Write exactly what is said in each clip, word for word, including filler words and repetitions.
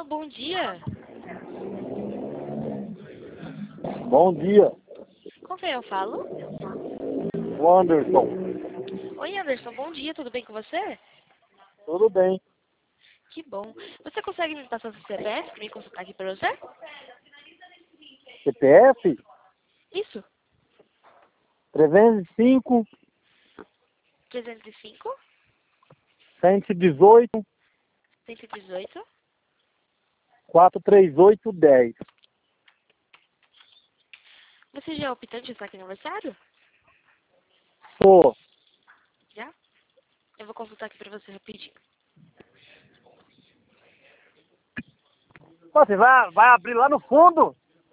bom dia. Bom dia, Com quem eu falo? o Anderson. Oi, Anderson, bom dia, tudo bem com você? Tudo bem? Que bom. Você consegue me passar seu C P F para me consultar aqui para você? C P F Isso. trezentos e cinco, trezentos e cinco, cento e dezoito, cento e dezoito. quatrocentos e trinta e oito, dez. Você já é optante de saque aniversário? Sou. Já? Eu vou consultar aqui para você rapidinho. Você vai, vai abrir lá no fundo?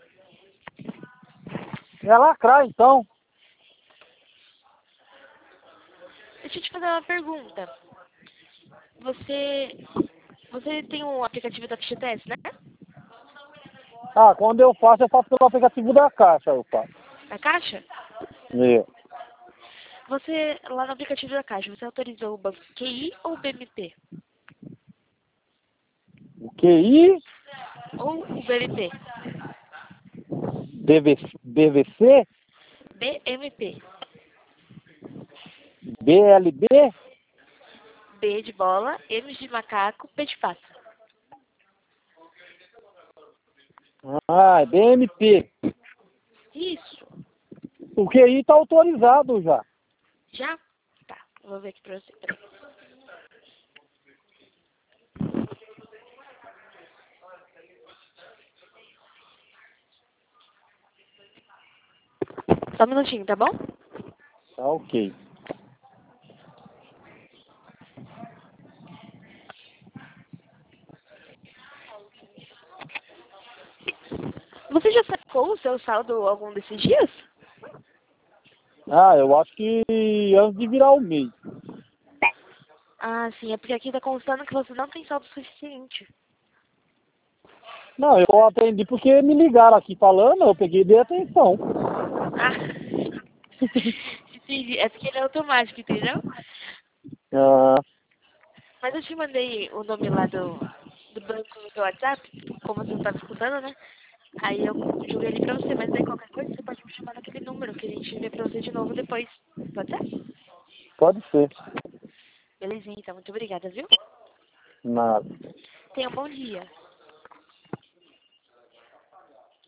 É lacrar, então. Deixa eu te fazer uma pergunta. Você, você tem um aplicativo da Ficha Teste, né? Ah, quando eu faço, eu faço pelo aplicativo da Caixa, eu faço. Na Caixa? É. Você, lá no aplicativo da Caixa, você autorizou o banco Q I ou B M P? O Q I, Ou o B M P? D V C, B M P. B L B, B de bola, M de macaco, P de pato. ah, é B M P. Isso. O Q I tá autorizado já. Já? Tá, eu vou ver aqui pra você. Peraí. Só um minutinho, tá bom? Tá ok. Você já sacou o seu saldo algum desses dias? Ah, eu acho que antes de virar o mês. Ah, sim, é porque aqui tá constando que você não tem saldo suficiente. Não, eu atendi porque me ligaram aqui falando, eu peguei e dei atenção. Ah, entendi. É porque ele é automático, entendeu? Ah, Mas eu te mandei o nome lá do, do banco no seu WhatsApp, como você não estava escutando, né? Aí eu joguei ali pra você, mas aí qualquer coisa você pode me chamar naquele número que a gente vê pra você de novo depois. Pode ser? pode ser. Belezinha, então. Muito obrigada, viu? Nada. Tenha um bom dia.